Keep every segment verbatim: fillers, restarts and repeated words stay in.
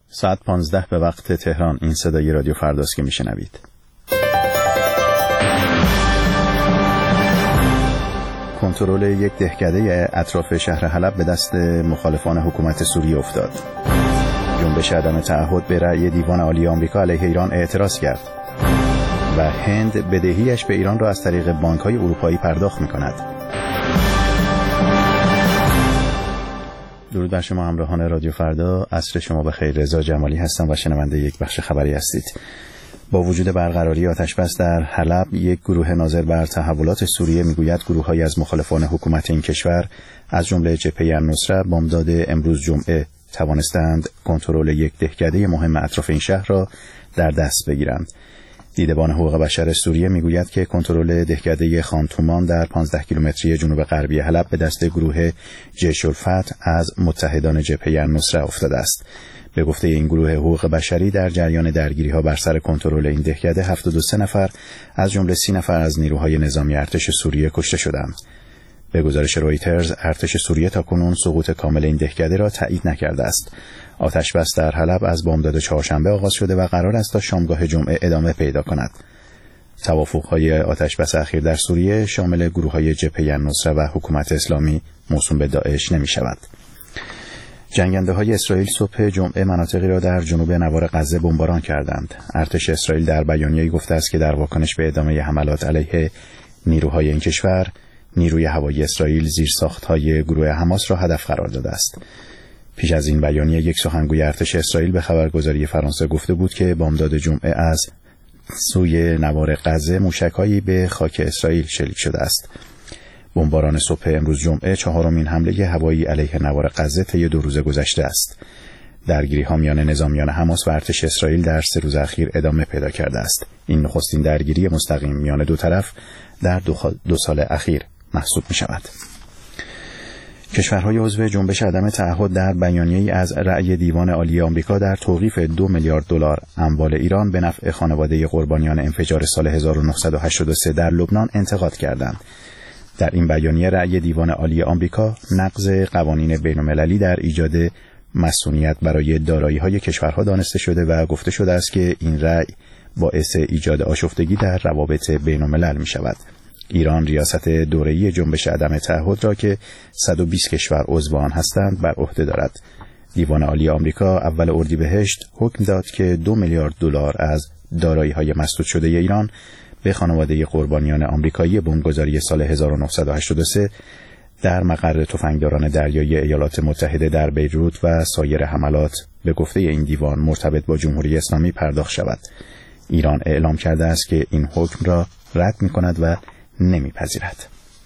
ساعت پانزده به وقت تهران. این صدای رادیو فرداست که میشنوید. کنترل یک دهکده اطراف شهر حلب به دست مخالفان حکومت سوریه افتاد. جنبش عدم تعهد به رأی دیوان عالی آمریکا علیه ایران اعتراض کرد و هند بدهیش به ایران را از طریق بانک‌های اروپایی پرداخت می‌کند. درود بر شما همراهان رادیو فردا. عصر شما بخیر. رضا جمالی هستم و شنونده یک بخش خبری هستید. با وجود برقراری آتش‌بس در حلب، یک گروه ناظر بر تحولات سوریه میگوید گروه‌هایی از مخالفان حکومت این کشور از جمله جبهه النصره بامداد امروز جمعه توانستند کنترل یک دهکده مهم اطراف این شهر را در دست بگیرند. دیدبان حقوق بشر سوریه میگوید که کنترل دهکده خان تومان در پانزده کیلومتری جنوب غربی حلب به دست گروه جیش الفتح از متحدان جبهه النصره افتاده است. به گفته این گروه حقوق بشری در جریان درگیری‌ها بر سر کنترل این دهکده هفتاد و سه نفر از جمله سی نفر از نیروهای نظامی ارتش سوریه کشته شدند. به گزارش رویترز، ارتش سوریه تاکنون سقوط کامل این دهکده را تایید نکرده است. آتش‌بس در حلب از بامداد چهارشنبه آغاز شده و قرار است تا شامگاه جمعه ادامه پیدا کند. توافق‌های آتش‌بس اخیر در سوریه شامل گروه‌های جبهه النصره و حکومت اسلامی موسوم به داعش نمی‌شود. جنگنده‌های اسرائیل صبح جمعه مناطقی را در جنوب نوار غزه بمباران کردند. ارتش اسرائیل در بیانیه‌ای گفته است که در واکنش به ادامه حملات علیه نیروهای این کشور، نیروی هوایی اسرائیل زیرساخت‌های گروه حماس را هدف قرار داده است. پیش از این بیانیه، یک سخنگوی ارتش اسرائیل به خبرگزاری فرانسه گفته بود که بامداد جمعه از سوی نوار غزه موشک‌هایی به خاک اسرائیل شلیک شده است. بمباران صبح امروز جمعه چهارمین حمله هوایی علیه نوار غزه طی دو روز گذشته است. درگیری‌ها میان نظامیان حماس و ارتش اسرائیل در سه روز اخیر ادامه پیدا کرده است. این نخستین درگیری مستقیم میان دو طرف در دو, خ... دو سال اخیر محسوب می‌شود. کشورهای عضو جنبش عدم تعهد در بیانیه‌ای از رأی دیوان عالی آمریکا در توقیف دو میلیارد دلار اموال ایران به نفع خانواده قربانیان انفجار سال هزار و نهصد و هشتاد و سه در لبنان انتقاد کردند. در این بیانیه رأی دیوان عالی آمریکا نقض قوانین بین‌المللی در ایجاد مسئولیت برای دارایی‌های کشورها دانسته شده و گفته شده است که این رأی باعث ایجاد آشفتگی در روابط بین‌الملل می‌شود. ایران ریاست دوره‌ای جنبش عدم تعهد را که صد و بیست کشور عضو آن هستند بر عهده دارد. دیوان عالی آمریکا اول اردیبهشت حکم داد که دو میلیارد دلار از دارایی‌های مسدود شده ایران به خانواده قربانیان آمریکایی بمبگذاری سال هزار و نهصد و هشتاد و سه در مقر تفنگداران دریایی ایالات متحده در بیروت و سایر حملات به گفته این دیوان مرتبط با جمهوری اسلامی پرداخت شود. ایران اعلام کرده است که این حکم را رد می‌کند و نمی‌پذیرد.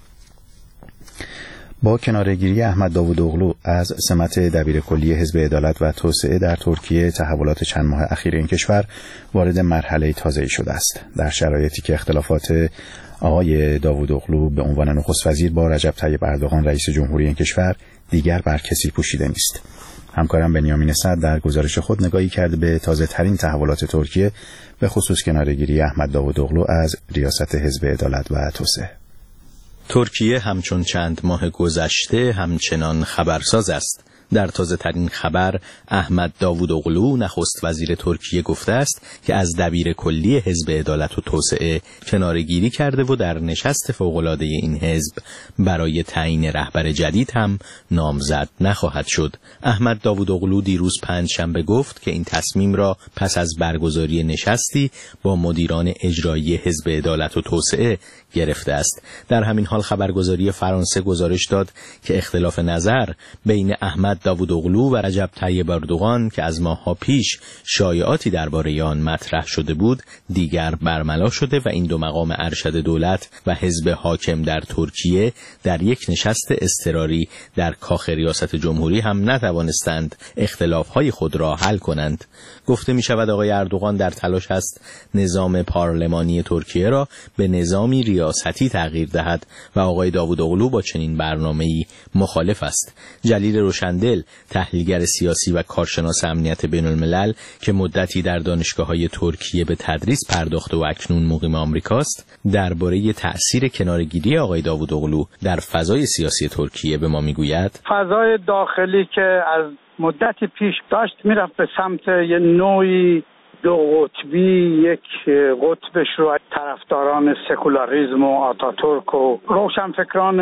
با کناره‌گیری احمد داوودوغلو از سمت دبیرکلی حزب عدالت و توسعه در ترکیه، تحولات چند ماه اخیر این کشور وارد مرحله تازه‌ای شده است. در شرایطی که اختلافات آقای داوودوغلو به عنوان نخست وزیر با رجب طیب اردوغان رئیس جمهوری این کشور دیگر بر کسی پوشیده نیست. همکارم بنیامین صدر در گزارش خود نگاهی کرده به تازه ترین تحولات ترکیه به خصوص کناره‌گیری احمد داوودوغلو از ریاست حزب عدالت و توسعه. ترکیه همچون چند ماه گذشته همچنان خبرساز است. در تازه ترین خبر احمد داوودوغلو نخست وزیر ترکیه گفته است که از دبیر کلی حزب عدالت و توسعه کناره‌گیری کرده و در نشست فوق‌العاده این حزب برای تعیین رهبر جدید هم نامزد نخواهد شد. احمد داوودوغلو دیروز پنجشنبه گفت که این تصمیم را پس از برگزاری نشستی با مدیران اجرایی حزب عدالت و توسعه گرفته است. در همین حال خبرگزاری فرانسه گزارش داد که اختلاف نظر بین احمد داوودوغلو و رجب طیب اردوغان که از ماه‌ها پیش شایعاتی درباره آن مطرح شده بود دیگر برملا شده و این دو مقام ارشد دولت و حزب حاکم در ترکیه در یک نشست اضطراری در کاخ ریاست جمهوری هم نتوانستند اختلاف‌های خود را حل کنند. گفته می شود آقای اردوغان در تلاش است نظام پارلمانی ترکیه را به نظامی ریاستی تغییر دهد و آقای داوودوغلو با چنین برنامه‌ای مخالف است. جلیل روشندل، تحلیلگر سیاسی و کارشناس امنیت بین الملل که مدتی در دانشگاه‌های ترکیه به تدریس پرداخته و اکنون مقیم آمریکاست، درباره تأثیر کناره‌گیری آقای داوودوغلو در فضای سیاسی ترکیه به ما میگوید: فضای داخلی که از مدتی پیش داشت میرفت به سمت یه نوعی دو قطبی، یک قطبش رو طرفداران سکولاریسم و آتاتورک و روشنفکران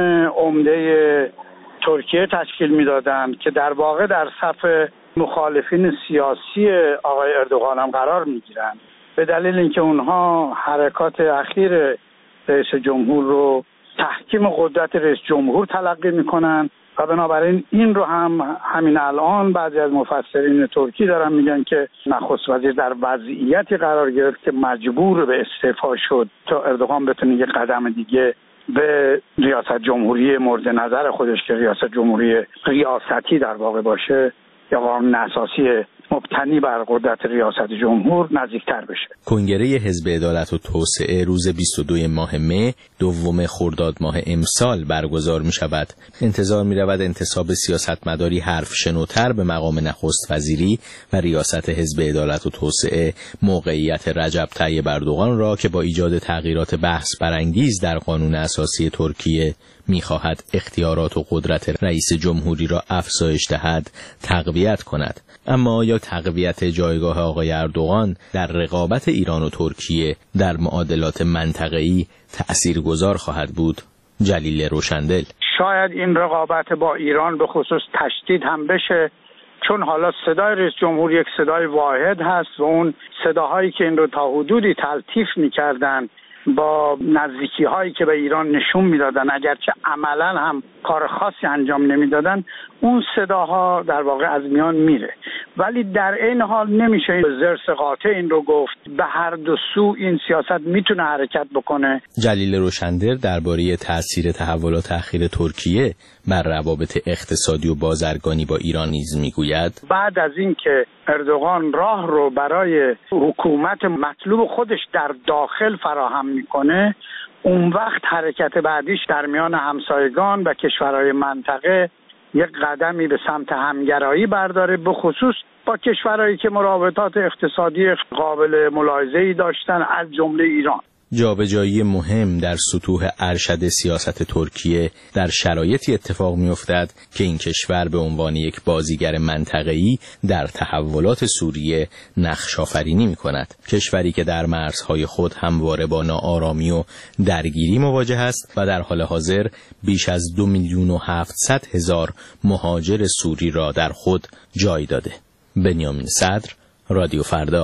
عمده ترکیه تشکیل میدادند که در واقع در صف مخالفین سیاسی آقای اردوغان هم قرار میگیرند، به دلیل اینکه اونها حرکات اخیر رئیس جمهور رو تحکیم قدرت رئیس جمهور تلقی میکنن و بنابراین این رو هم همین الان بعضی از مفسرین ترکی دارن میگن که نخست وزیر در وضعیتی قرار گرفت که مجبور به استعفا شد تا اردوغان بتونه یه قدم دیگه به ریاست جمهوری مورد نظر خودش که ریاست جمهوری ریاستی در واقع باشه یا قانون اساسی مبتنی بر قدرت ریاست جمهور نزدیکتر بشه. کنگره حزب عدالت و توسعه روز بیست و دوم ماه مه دوم خرداد ماه امسال برگزار می شود. انتظار می رود انتصاب سیاستمداری حرف شنوتر به مقام نخست وزیری و ریاست حزب عدالت و توسعه موقعیت رجب طیب اردوغان را که با ایجاد تغییرات بحث برانگیز در قانون اساسی ترکیه می‌خواهد اختیارات و قدرت رئیس جمهوری را افزایش دهد تقویت کند. اما آیا تقویت جایگاه آقای اردوغان در رقابت ایران و ترکیه در معادلات منطقه‌ای تأثیرگذار خواهد بود؟ جلیل روشندل: شاید این رقابت با ایران به خصوص تشدید هم بشه، چون حالا صدای رئیس جمهور یک صدای واحد هست و اون صداهایی که این رو تا حدودی تلطیف می‌کردن با نزدیکی هایی که به ایران نشون میدادن اگرچه عملا هم کار خاصی انجام نمیدادن، اون صداها در واقع از میان میره. ولی در این حال نمیشه به ضرس قاطع این رو گفت، به هر دو سو این سیاست میتونه حرکت بکنه. جلیل روشندر درباره تاثیر تحولات اخیر ترکیه بر روابط اقتصادی و بازرگانی با ایران نیز میگوید بعد از اینکه اردوغان راه رو برای حکومت مطلوب خودش در داخل فراهم میکنه، اون وقت حرکت بعدیش در میان همسایگان و کشورهای منطقه یک قدمی به سمت همگرایی برداره، به خصوص با کشورهایی که مرابطات اقتصادی قابل ملاحظه‌ای داشتن از جمله ایران. جابجایی مهم در سطوح ارشد سیاست ترکیه در شرایطی اتفاق می‌افتد که این کشور به عنوان یک بازیگر منطقه‌ای در تحولات سوریه نقش آفرینی می‌کند. کشوری که در مرزهای خود همواره با ناآرامی و درگیری مواجه است و در حال حاضر بیش از دو میلیون و هفتصد هزار مهاجر سوری را در خود جای داده. بنیامین صدر، رادیو فردا.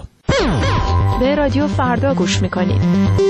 به رادیو فردا گوش میکنید.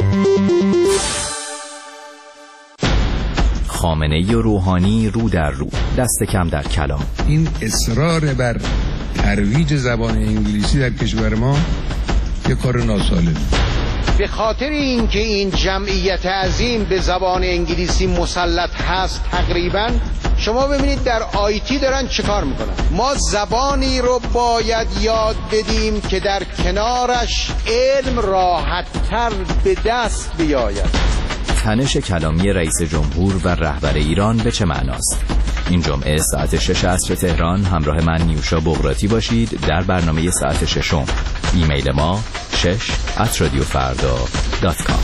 خامنه‌ای و روحانی رو در رو، دست کم در کلام. این اصرار بر ترویج زبان انگلیسی در کشور ما یک کار ناسالم. به خاطر اینکه این جمعیت عظیم به زبان انگلیسی مسلط هست تقریبا، شما ببینید در آیتی دارن چه کار میکنن. ما زبانی رو باید یاد بدیم که در کنارش علم راحت‌تر به دست بیاید. تنش کلامی رئیس جمهور و رهبر ایران به چه معناست؟ این جمعه ساعت شش عصر تهران همراه من نیوشا بغراتی باشید در برنامه ساعت ششم. ایمیل ما شش ات رادیو فردا دات کام.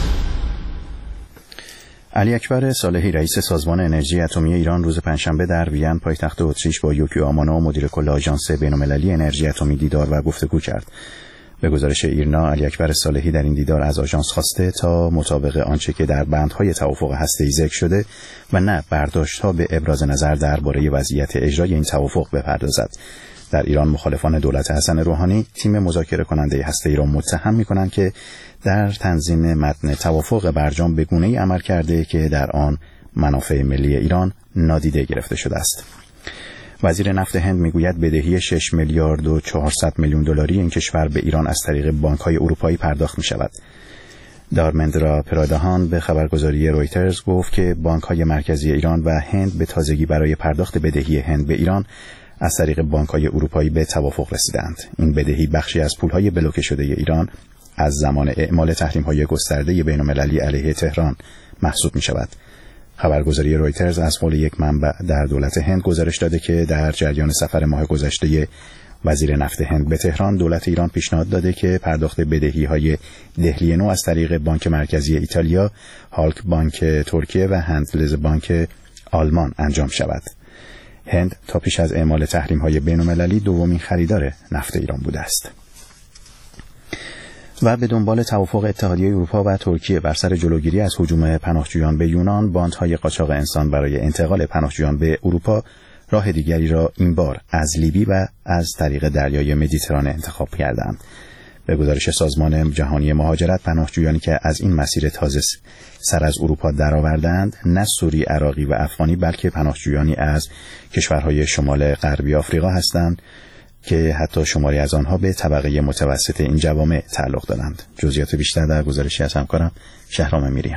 علی اکبر صالحی رئیس سازمان انرژی اتمی ایران روز پنجشنبه در وین پایتخت اتریش با یوکیو آمانو مدیر کل آژانس بین‌المللی انرژی اتمی دیدار و گفتگو کرد. به گزارش ایرنا، علی اکبر صالحی در این دیدار از آژانس خواسته تا مطابق آنچه که در بندهای توافق هسته‌ای ذکر شده و نه برداشت‌ها به ابراز نظر درباره وضعیت اجرای این توافق بپردازد. در ایران مخالفان دولت حسن روحانی تیم مذاکره کننده هسته‌ای را متهم می‌کنند که در تنظیم متن توافق برجام به گونه‌ای عمل کرده که در آن منافع ملی ایران نادیده گرفته شده است. وزیر نفت هند میگوید بدهی شش میلیارد و چهارصد میلیون دلاری این کشور به ایران از طریق بانک‌های اروپایی پرداخت می‌شود. دارمندرا پرادهان به خبرگزاری رویترز گفت که بانک‌های مرکزی ایران و هند به تازگی برای پرداخت بدهی هند به ایران از طریق بانک‌های اروپایی به توافق رسیدند. این بدهی بخشی از پول‌های بلوکه شده ایران از زمان اعمال تحریم‌های گسترده بین‌المللی علیه تهران محسوب می‌شود. خبرگزاری رویترز از قول یک منبع در دولت هند گزارش داده که در جریان سفر ماه گذشته وزیر نفت هند به تهران، دولت ایران پیشنهاد داده که پرداخت بدهی‌های دهلی نو از طریق بانک مرکزی ایتالیا، هالک بانک ترکیه و هندلز بانک آلمان انجام شود. هند تا پیش از اعمال تحریم‌های بین‌المللی دومین خریدار نفت ایران بوده است. و به دنبال توافق اتحادیه اروپا و ترکیه بر سر جلوگیری از هجوم پناهجویان به یونان، باندهای قاچاق انسان برای انتقال پناهجویان به اروپا راه دیگری را این بار از لیبی و از طریق دریای مدیترانه انتخاب کردند. به گزارش سازمان جهانی مهاجرت، پناهجویانی که از این مسیر تازه سر از اروپا درآوردند نه سوری، عراقی و افغانی، بلکه پناهجویانی از کشورهای شمال غربی آفریقا هستند که حتی شماری از آنها به طبقه متوسط این جوامع تعلق دارند. جزئیات بیشتر در گزارشی از همکارم شهرام امیریان.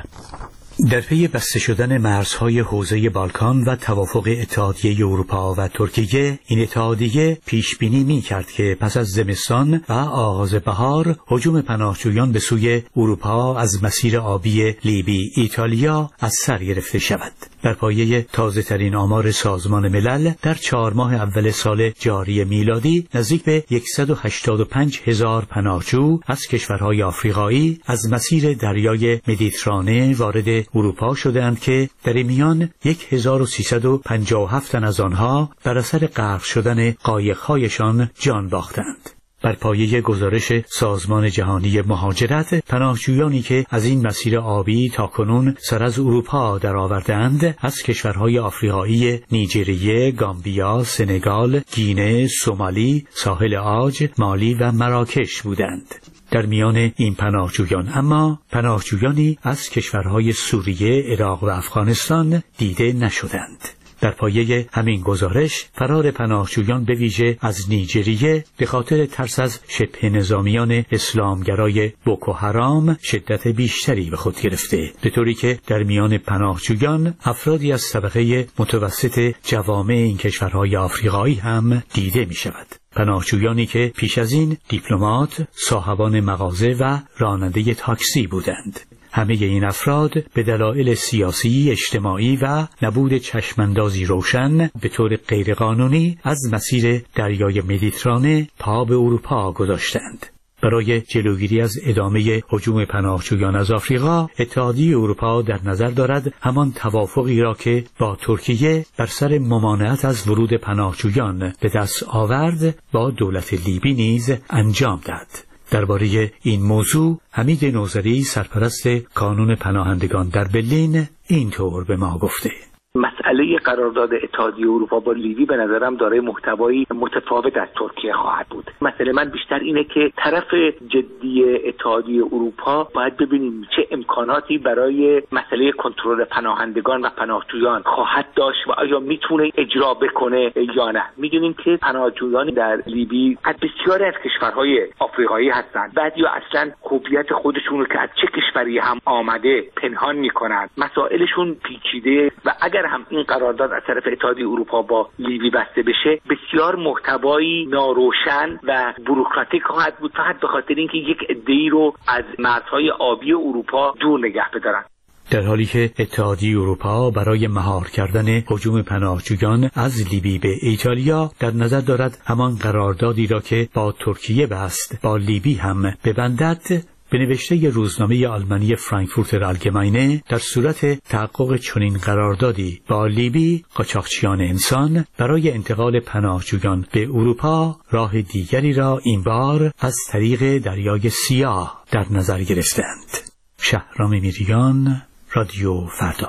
در پی بسته شدن مرزهای حوزه بالکان و توافق اتحادیه اروپا و ترکیه، این اتحادیه پیش بینی می‌کرد که پس از زمستان و آغاز بهار هجوم پناهجویان به سوی اروپا از مسیر آبی لیبی ایتالیا از سر گرفته شود. در پایه تازه‌ترین آمار سازمان ملل، در چهار ماه اول سال جاری میلادی نزدیک به صد و هشتاد و پنج هزار پناهجو از کشورهای آفریقایی از مسیر دریای مدیترانه وارد اروپا شدند که در این میان هزار و سیصد و پنجاه و هفت تن از آنها بر اثر غرق شدن قایق‌هایشان جان باختند. بر پایه گزارش سازمان جهانی مهاجرت، پناهجویانی که از این مسیر آبی تاکنون سر از اروپا درآوردند از کشورهای آفریقایی نیجریه، گامبیا، سنگال، گینه، سومالی، ساحل عاج، مالی و مراکش بودند. در میان این پناهجویان اما پناهجویانی از کشورهای سوریه، عراق و افغانستان دیده نشدند. در پایه همین گزارش، فرار پناهجویان به ویژه از نیجریه به خاطر ترس از شبه نظامیان اسلامگرای بوکو حرام شدت بیشتری به خود گرفته، به طوری که در میان پناهجویان افرادی از طبقه متوسط جوامع این کشورهای آفریقایی هم دیده می شود. پناهجویانی که پیش از این دیپلمات، صاحبان مغازه و راننده تاکسی بودند. همه این افراد به دلایل سیاسی، اجتماعی و نبود چشماندازی روشن به طور غیرقانونی از مسیر دریای مدیترانه پا به اروپا گذاشتند. برای جلوگیری از ادامه هجوم پناهجویان از آفریقا، اتحادیه اروپا در نظر دارد همان توافقی را که با ترکیه بر سر ممانعت از ورود پناهجویان به دست آورد با دولت لیبی نیز انجام داد. درباره این موضوع حمید نوذری، سرپرست کانون پناهندگان در برلین، اینطور به ما گفته: مسئله قرارداد اتحادیه اروپا با لیبی به نظرم دارای محتوایی متفاوت از ترکیه خواهد بود. مسئله من بیشتر اینه که طرف جدی اتحادیه اروپا باید ببینیم چه امکاناتی برای مسئله کنترل پناهندگان و پناهجویان خواهد داشت و آیا میتونه اجرا بکنه یا نه. میدونیم که پناهجویان در لیبی از بسیاری از کشورهای آفریقایی هستند. بعضی اصلا هویت خودشون رو که از چه کشوری هم آمده پنهان میکنند. مسائلشون پیچیده و اگر هم این قرارداد از طرف اتحادیه اروپا با لیبی بسته بشه، بسیار محتوایی ناروشن و بوروکراتیک خواهد بود، فقط به خاطر اینکه یک عده‌ای رو از مرزهای آبی اروپا دور نگه بدارن. در حالی که اتحادیه اروپا برای مهار کردن هجوم پناهجویان از لیبی به ایتالیا در نظر دارد همان قراردادی را که با ترکیه بست با لیبی هم ببندد، به نوشته روزنامه آلمانی فرانکفورتر آلگماینه، در صورت تحقق چنین قراردادی با لیبی، قاچاقچیان انسان برای انتقال پناهجویان به اروپا راه دیگری را این بار از طریق دریای سیاه در نظر گرفتند. شهرام میریان، رادیو فردا.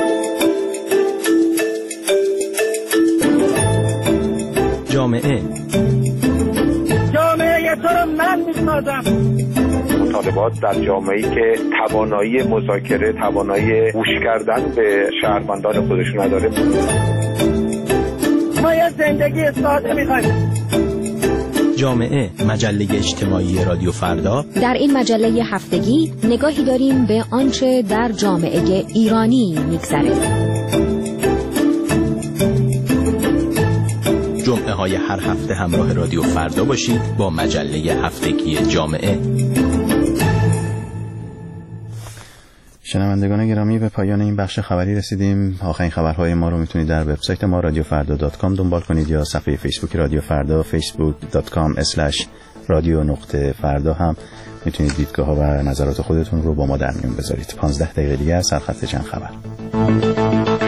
جامعه جامعه تو رو من میسازم. مطالبات در جامعه‌ای که توانایی مذاکره، توانایی گوش کردن به شهروندان خودشون نداره. ما یه زندگی ساده می‌خوایم. جامعه، مجله اجتماعی رادیو فردا. در این مجله هفتگی نگاهی داریم به آنچه در جامعه ایرانی می‌گذرد. جمعه های هر هفته همراه رادیو فردا باشید با مجله هفتگی جامعه. شنوندگان گرامی، به پایان این بخش خبری رسیدیم. آخرین خبرهای ما رو میتونید در وبسایت ما رادیو فردا دات کام دنبال کنید یا صفحه فیسبوک رادیو فردا فیسبوک دات کام اسلش رادیو نقطه فردا هم میتونید دیدگاه ها و نظرات خودتون رو با ما در میون بذارید. پانزده دقیقه دیگه سرخط چند خبر.